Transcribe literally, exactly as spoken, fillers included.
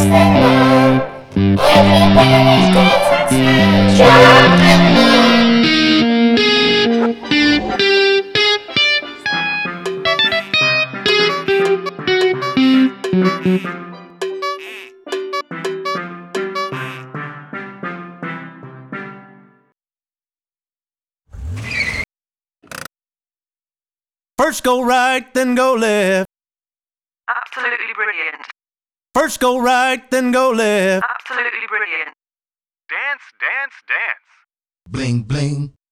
the now. Everybody's dancing slow. Drop it low. First go right, then go left. Absolutely brilliant. First go right, then go left. Absolutely brilliant. Dance, dance, dance. Bling, bling.